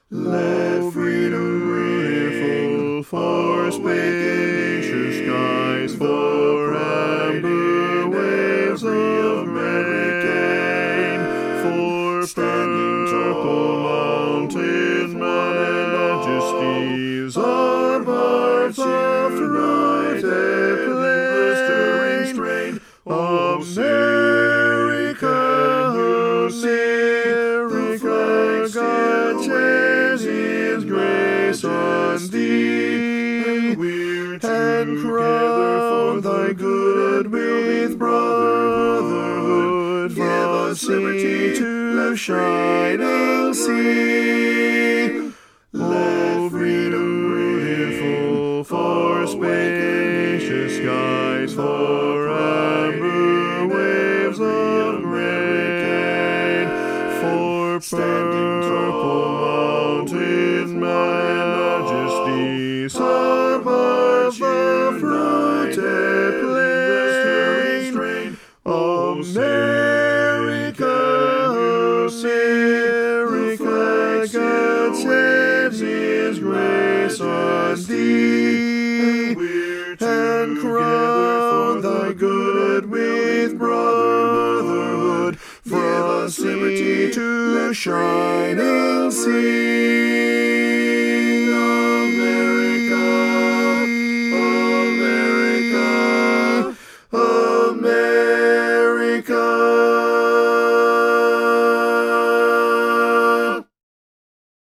Let freedom ring, forsake skies, for amber waves of American, for standing purple mountain majesties, our hearts of fruited plain of America, God sheds His grace on thee, and crown thy good with brotherhood. Give us liberty to shine and see. Let freedom ring, for spacious skies, for amber waves of American, for standing purple mountain majesties, above the fruited plain of America, God sheds His grace on thee, and crown thy good with brotherhood, for us liberty to shine and see.